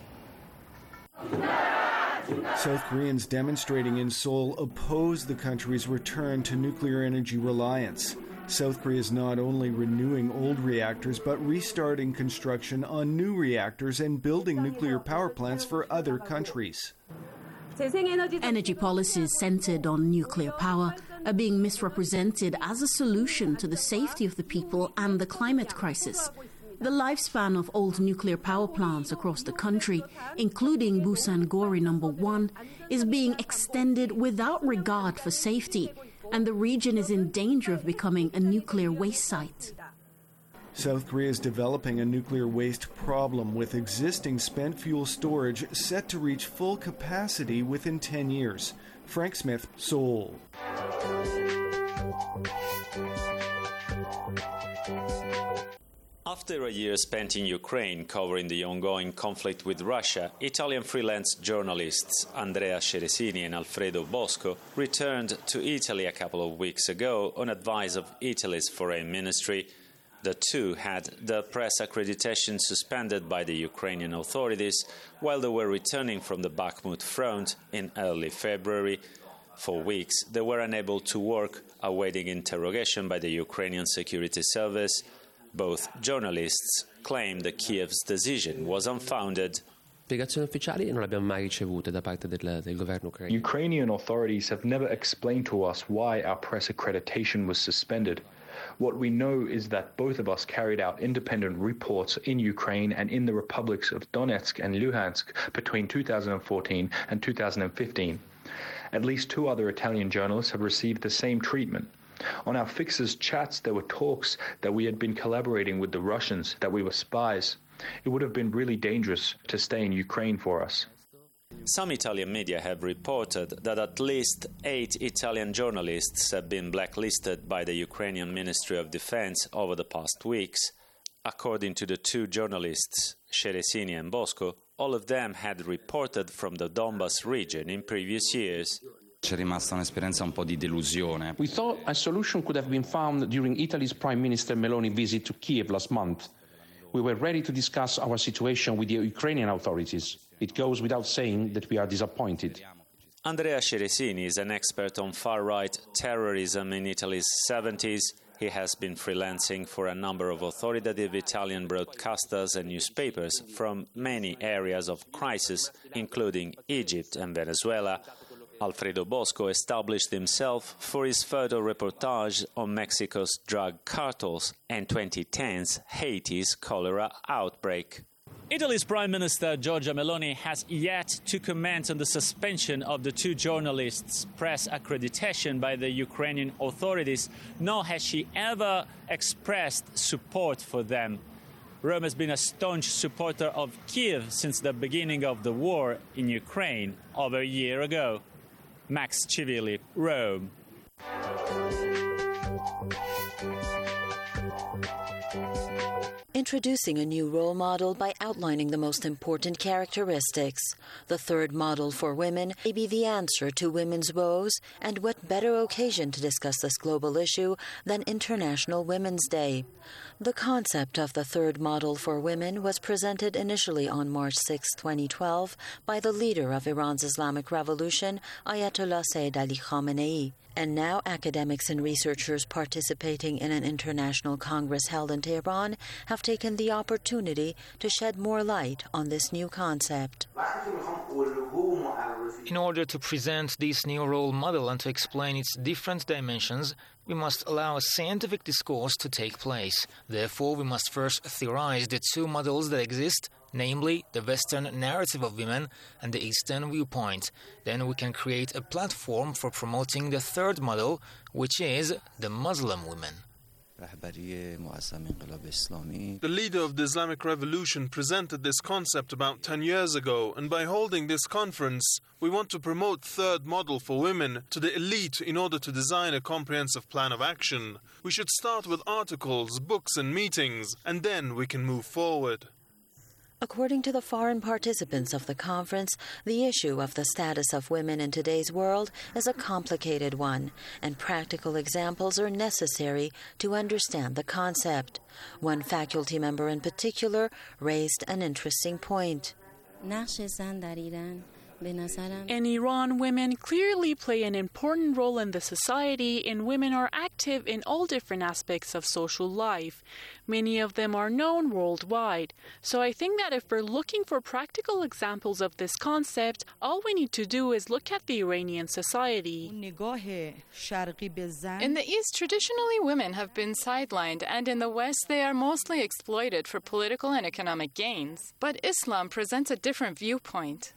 South Koreans demonstrating in Seoul oppose the country's return to nuclear energy reliance. South Korea is not only renewing old reactors, but restarting construction on new reactors and building nuclear power plants for other countries. Energy policies centered on nuclear power are being misrepresented as a solution to the safety of the people and the climate crisis. The lifespan of old nuclear power plants across the country, including Busan Gori number one, is being extended without regard for safety, and the region is in danger of becoming a nuclear waste site. South Korea is developing a nuclear waste problem with existing spent fuel storage set to reach full capacity within ten years. Frank Smith, Seoul. After a year spent in Ukraine covering the ongoing conflict with Russia, Italian freelance journalists Andrea Ceresini and Alfredo Bosco returned to Italy a couple of weeks ago on advice of Italy's foreign ministry. The two had the press accreditation suspended by the Ukrainian authorities while they were returning from the Bakhmut front in early February. For weeks, they were unable to work, awaiting interrogation by the Ukrainian security service. Both journalists claim that Kiev's decision was unfounded. Ukrainian authorities have never explained to us why our press accreditation was suspended. What we know is that both of us carried out independent reports in Ukraine and in the republics of Donetsk and Luhansk between two thousand fourteen and two thousand fifteen. At least two other Italian journalists have received the same treatment. On our fixers' chats, there were talks that we had been collaborating with the Russians, that we were spies. It would have been really dangerous to stay in Ukraine for us. Some Italian media have reported that at least eight Italian journalists have been blacklisted by the Ukrainian Ministry of Defense over the past weeks. According to the two journalists, Ceresini and Bosco, all of them had reported from the Donbas region in previous years. C'è rimasta un'esperienza un po' di delusione. We thought a solution could have been found during Italy's Prime Minister Meloni visit to Kiev last month. We were ready to discuss our situation with the Ukrainian authorities. It goes without saying that we are disappointed. Andrea Ceresini is an expert on far-right terrorism in Italy's seventies. He has been freelancing for a number of authoritative Italian broadcasters and newspapers from many areas of crisis, including Egypt and Venezuela. Alfredo Bosco established himself for his photo reportage on Mexico's drug cartels and twenty ten's Haiti's cholera outbreak. Italy's Prime Minister Giorgia Meloni has yet to comment on the suspension of the two journalists' press accreditation by the Ukrainian authorities, nor has she ever expressed support for them. Rome has been a staunch supporter of Kiev since the beginning of the war in Ukraine over a year ago. Max Civili, Rome. Introducing a new role model by outlining the most important characteristics. The third model for women may be the answer to women's woes, and what better occasion to discuss this global issue than International Women's Day. The concept of the third model for women was presented initially on March sixth, twenty twelve, by the leader of Iran's Islamic Revolution, Ayatollah Sayyid Ali Khamenei. And now academics and researchers participating in an international congress held in Tehran have taken the opportunity to shed more light on this new concept. In order to present this new role model and to explain its different dimensions, we must allow a scientific discourse to take place. Therefore, we must first theorize the two models that exist, namely the Western narrative of women and the Eastern viewpoint. Then we can create a platform for promoting the third model, which is the Muslim women. The leader of the Islamic Revolution presented this concept about ten years ago, and by holding this conference, we want to promote third model for women to the elite in order to design a comprehensive plan of action. We should start with articles, books and meetings, and then we can move forward. According to the foreign participants of the conference, the issue of the status of women in today's world is a complicated one, and practical examples are necessary to understand the concept. One faculty member in particular raised an interesting point. In Iran, women clearly play an important role in the society, and women are active in all different aspects of social life. Many of them are known worldwide. So I think that if we're looking for practical examples of this concept, all we need to do is look at the Iranian society. In the East, traditionally women have been sidelined, and in the West they are mostly exploited for political and economic gains. But Islam presents a different viewpoint.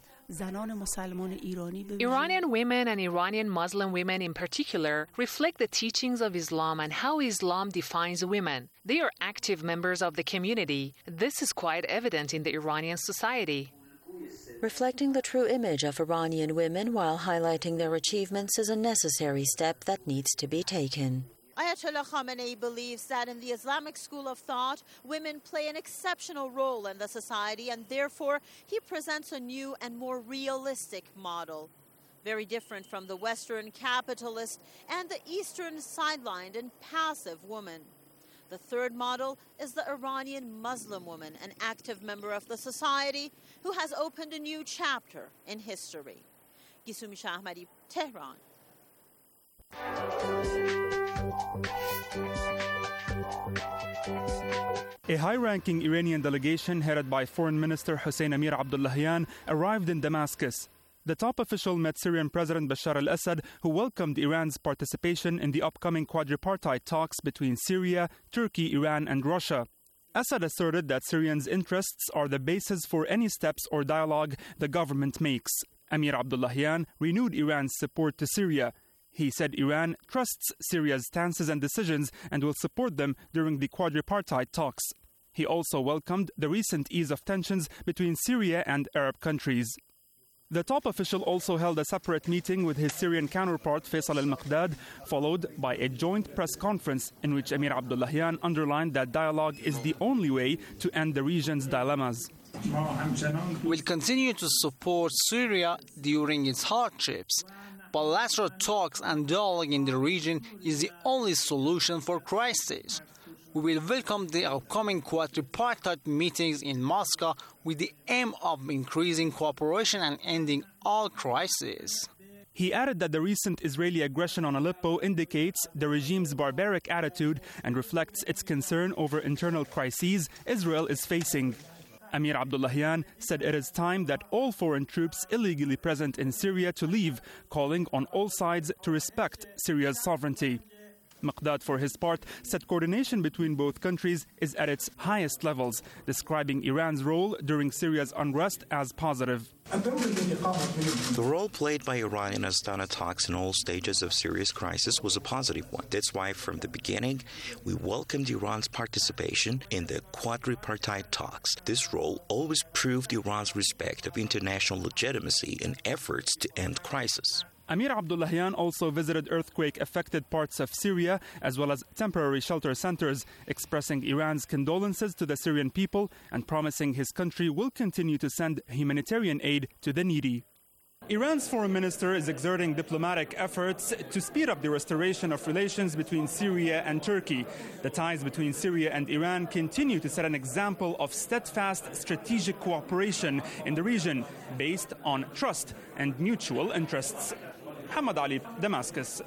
Iranian women and Iranian Muslim women in particular reflect the teachings of Islam and how Islam defines women. They are active members of the community. This is quite evident in the Iranian society. Reflecting the true image of Iranian women while highlighting their achievements is a necessary step that needs to be taken. Ayatollah Khamenei believes that in the Islamic school of thought, women play an exceptional role in the society, and therefore he presents a new and more realistic model. Very different from the Western capitalist and the Eastern sidelined and passive woman. The third model is the Iranian Muslim woman, an active member of the society who has opened a new chapter in history. Gisumi Shahmadi, Tehran. A high-ranking Iranian delegation headed by Foreign Minister Hossein Amir Abdullahian arrived in Damascus. The top official met Syrian President Bashar al-Assad, who welcomed Iran's participation in the upcoming quadripartite talks between Syria, Turkey, Iran, and Russia. Assad asserted that Syrians' interests are the basis for any steps or dialogue the government makes. Amir Abdullahian renewed Iran's support to Syria. He said Iran trusts Syria's stances and decisions and will support them during the quadripartite talks. He also welcomed the recent ease of tensions between Syria and Arab countries. The top official also held a separate meeting with his Syrian counterpart Faisal al-Maqdad, followed by a joint press conference in which Emir Abdullahian underlined that dialogue is the only way to end the region's dilemmas. We'll continue to support Syria during its hardships. Bilateral talks and dialogue in the region is the only solution for crises. We will welcome the upcoming quadripartite meetings in Moscow with the aim of increasing cooperation and ending all crises. He added that the recent Israeli aggression on Aleppo indicates the regime's barbaric attitude and reflects its concern over internal crises Israel is facing. Emir Abdullahian said it is time that all foreign troops illegally present in Syria to leave, calling on all sides to respect Syria's sovereignty. Maqdad, for his part, said coordination between both countries is at its highest levels, describing Iran's role during Syria's unrest as positive. The role played by Iran in Astana talks in all stages of Syria's crisis was a positive one. That's why, from the beginning, we welcomed Iran's participation in the quadripartite talks. This role always proved Iran's respect of international legitimacy in efforts to end crisis. Emir Abdullahian also visited earthquake-affected parts of Syria as well as temporary shelter centers, expressing Iran's condolences to the Syrian people and promising his country will continue to send humanitarian aid to the needy. Iran's foreign minister is exerting diplomatic efforts to speed up the restoration of relations between Syria and Turkey. The ties between Syria and Iran continue to set an example of steadfast strategic cooperation in the region based on trust and mutual interests. Hamad Ali, Damascus.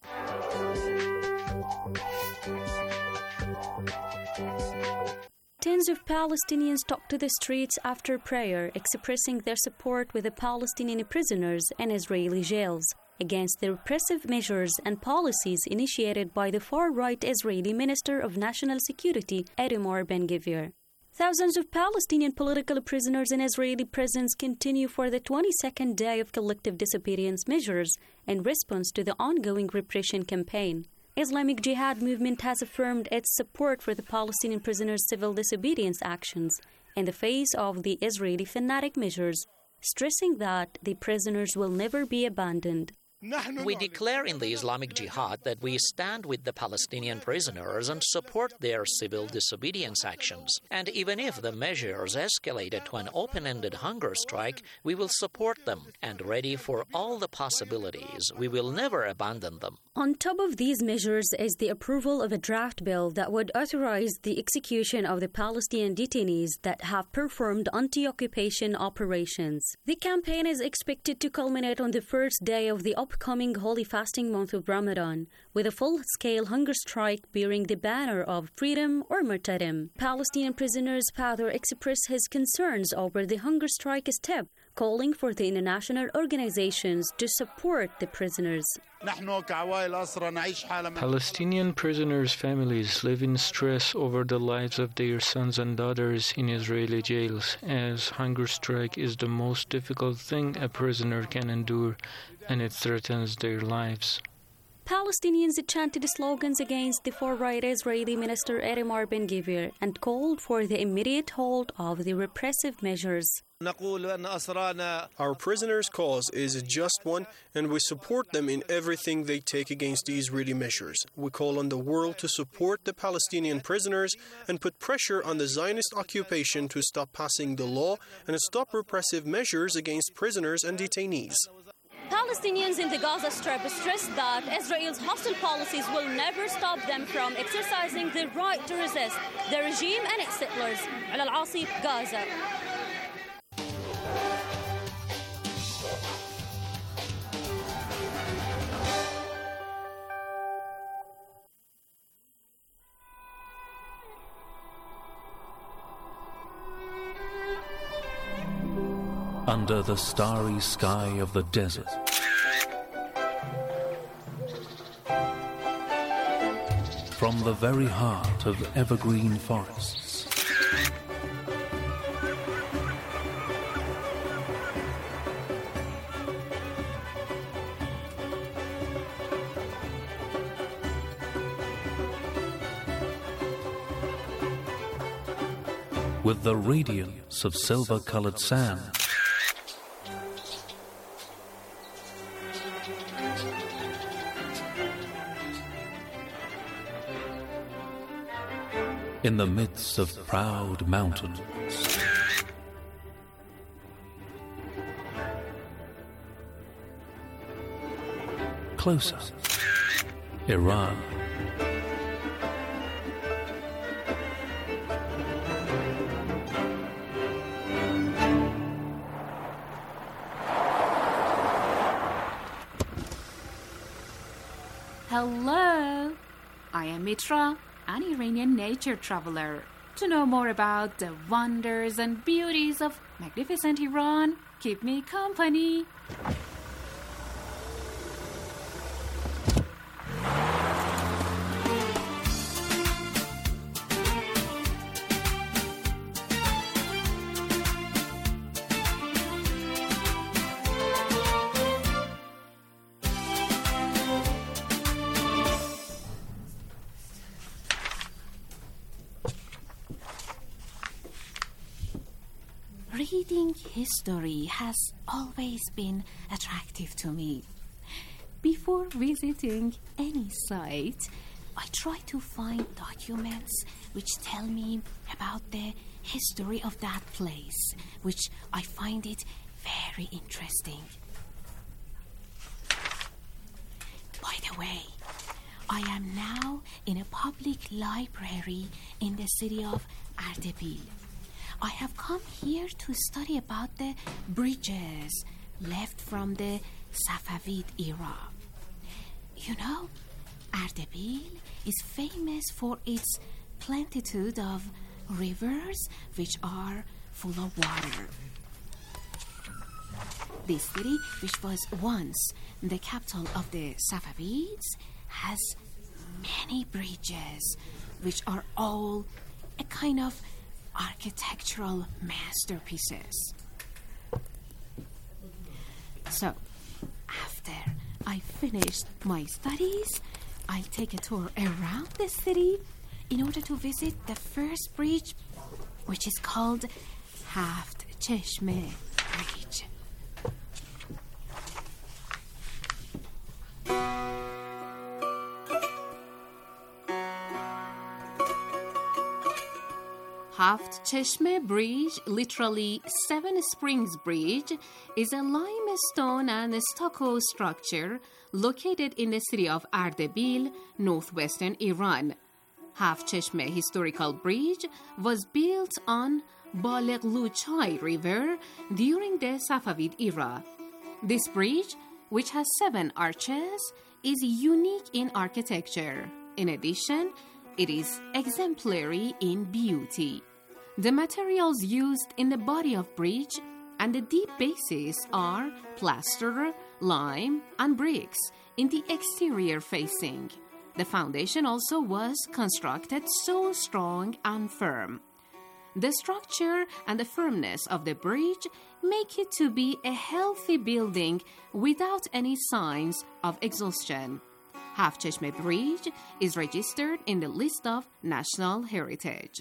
Tens of Palestinians took to the streets after prayer, expressing their support with the Palestinian prisoners in Israeli jails against the repressive measures and policies initiated by the far-right Israeli Minister of National Security, Itamar Ben-Gvir. Thousands of Palestinian political prisoners in Israeli prisons continue for the twenty-second day of collective disappearance measures in response to the ongoing repression campaign. Islamic Jihad movement has affirmed its support for the Palestinian prisoners' civil disobedience actions in the face of the Israeli fanatic measures, stressing that the prisoners will never be abandoned. We declare in the Islamic Jihad that we stand with the Palestinian prisoners and support their civil disobedience actions. And even if the measures escalated to an open-ended hunger strike, we will support them and ready for all the possibilities. We will never abandon them. On top of these measures is the approval of a draft bill that would authorize the execution of the Palestinian detainees that have performed anti-occupation operations. The campaign is expected to culminate on the first day of the upcoming holy fasting month of Ramadan, with a full-scale hunger strike bearing the banner of freedom or martyrdom. Palestinian prisoners' father expressed his concerns over the hunger strike step, calling for the international organizations to support the prisoners. Palestinian prisoners' families live in stress over the lives of their sons and daughters in Israeli jails, as hunger strike is the most difficult thing a prisoner can endure, and it threatens their lives. Palestinians chanted slogans against the far-right Israeli Minister Itamar Ben-Gvir and called for the immediate halt of the repressive measures. Our prisoners' cause is a just one, and we support them in everything they take against the Israeli measures. We call on the world to support the Palestinian prisoners and put pressure on the Zionist occupation to stop passing the law and stop repressive measures against prisoners and detainees. Palestinians in the Gaza Strip stress that Israel's hostile policies will never stop them from exercising their right to resist the regime and its settlers. Ala Al-Asif, Gaza. Under the starry sky of the desert, from the very heart of evergreen forests, with the radiance of silver-colored sand. In the midst of proud mountains, closer, Iran. Hello, I am Mitra, an Iranian nature traveler. To know more about the wonders and beauties of magnificent Iran, keep me company. Reading history has always been attractive to me. Before visiting any site, I try to find documents which tell me about the history of that place, which I find it very interesting. By the way, I am now in a public library in the city of Ardabil. I have come here to study about the bridges left from the Safavid era. You know, Ardabil is famous for its plenitude of rivers which are full of water. This city, which was once the capital of the Safavids, has many bridges which are all a kind of architectural masterpieces. So, after I finished my studies, I take a tour around the city in order to visit the first bridge, which is called Haft Cheshme Bridge. Haft Cheshme Bridge, literally Seven Springs Bridge, is a limestone and stucco structure located in the city of Ardabil, northwestern Iran. Haft Cheshme Historical Bridge was built on Baleghlu Chai River during the Safavid era. This bridge, which has seven arches, is unique in architecture. In addition, it is exemplary in beauty. The materials used in the body of bridge and the deep bases are plaster, lime, and bricks in the exterior facing. The foundation also was constructed so strong and firm. The structure and the firmness of the bridge make it to be a healthy building without any signs of exhaustion. Haft Cheshme Bridge is registered in the list of National Heritage.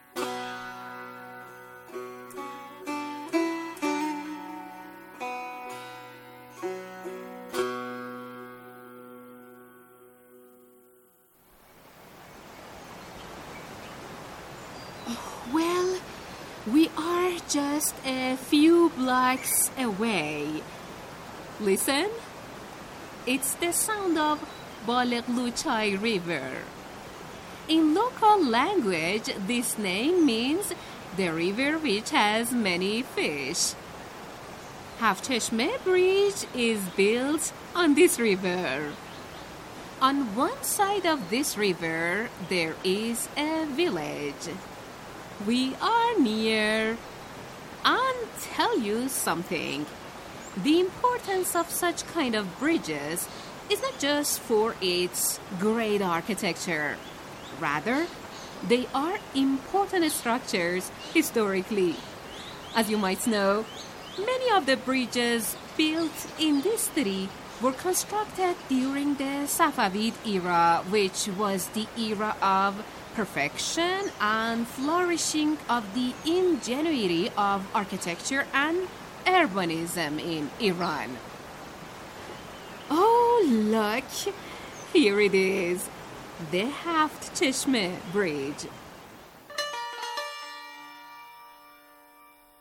Well, we are just a few blocks away. Listen, it's the sound of Baleghlu Chai River. In local language, this name means the river which has many fish. Haft Cheshme Bridge is built on this river. On one side of this river, there is a village. We are near. I'll tell you something. The importance of such kind of bridges is not just for its great architecture. Rather, they are important structures historically. As you might know, many of the bridges built in this city were constructed during the Safavid era, which was the era of perfection and flourishing of the ingenuity of architecture and urbanism in Iran. Oh, look, here it is, the Haft Cheshmeh Bridge.